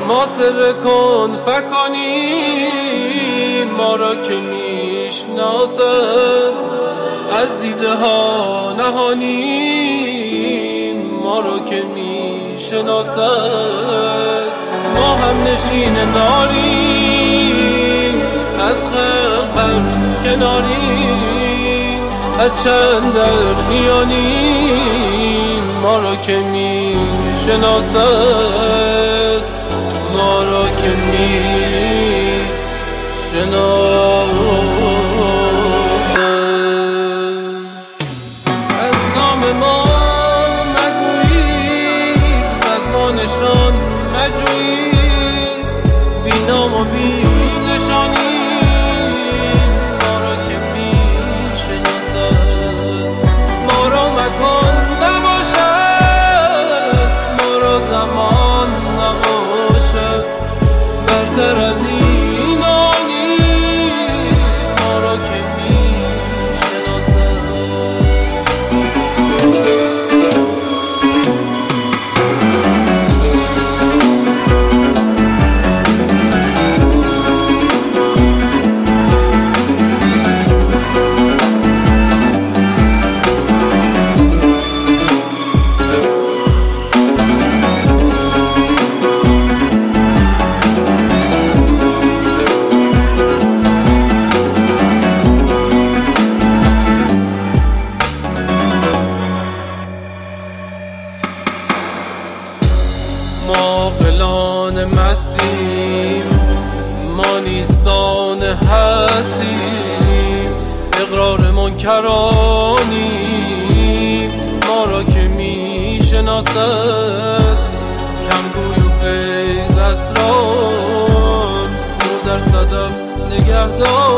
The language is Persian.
ما سر کن فکانیم، ما را که میشناسد از دیده ها نهانیم، ما را که میشناسد ما هم نشین ناریم، از خلق بر کناریم، هرچند در میانیم، ما را که میشناسد ما را که میشناسد. از نام ما مگویید، از ما نشان مجویید، بی نام و بی نشانی ما را که میشناسد. ما را مکان نباشد، ما را زمان نباشد، برتر از اینانی ما را که میشناسد. ما غلان مستیم، ما نیستان هستیم، اقرار منکرانیم، ما را که میشناسد کمگوی و فیض اسرار، نور در صدف نگهدار